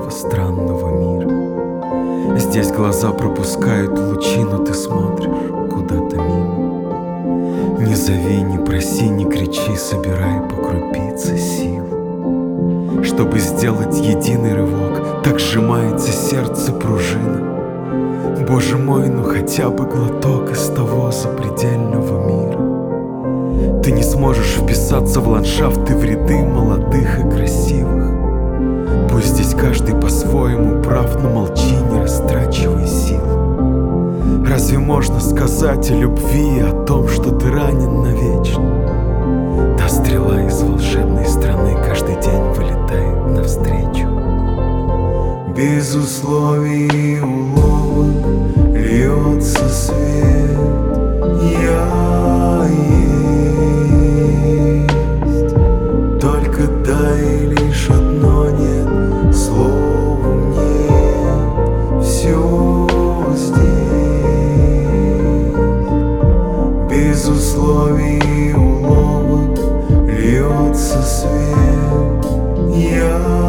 этого странного мира. Здесь глаза пропускают лучи, но ты смотришь куда-то мимо. Не зови, не проси, не кричи, собирай по крупице сил, чтобы сделать единый рывок. Так сжимается сердце пружина. Боже мой, ну хотя бы глоток из того запредельного мира. Ты не сможешь вписаться в ландшафт и в ряды молодых и красивых. Пусть здесь каждый по-своему прав, но молчи, не растрачивай сил. Разве можно сказать о любви и о том, что ты ранен навечно? Та стрела из волшебной страны каждый день вылетает навстречу. Без условий и уловок льется свет. Я есть, только дай лишь одно нет, слову нет, все здесь. Без условий и уловок льется свет. Я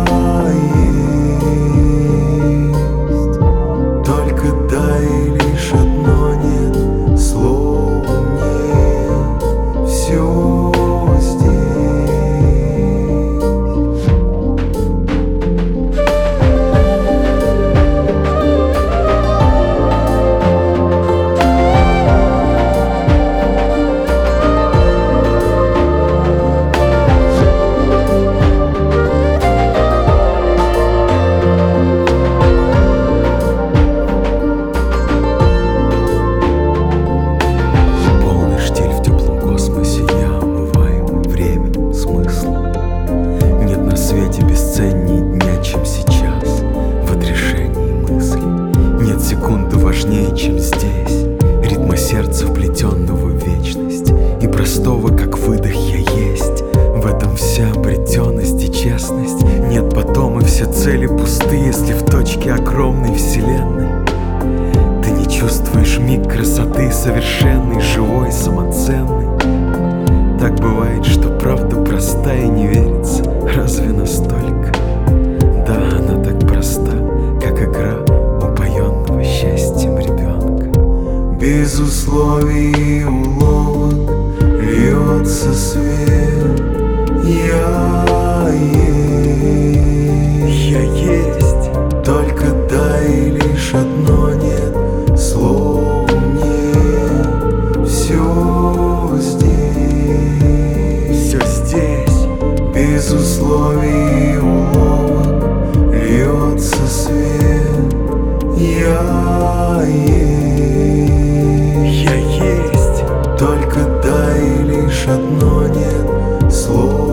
бесценней дня, чем сейчас, в отрешении мысли. Нет секунды важнее, чем здесь, ритма сердца, вплетенного в вечность, и простого, как выдох, я есть. В этом вся обретенность и честность. Нет потом, и все цели пусты, если в точке огромной вселенной ты не чувствуешь миг красоты, совершенный, живой, самоценный. Так бывает, что правда проста и не верится. Разве настолько? Да, она так проста, как игра упоенного счастьем ребенка. Без условий и уловок льется свет. Я есть, только дай лишь одно нет, слову нет, все здесь. Все здесь. Без условий и уловок льется свет. Я есть, только дай лишь одно нет, слово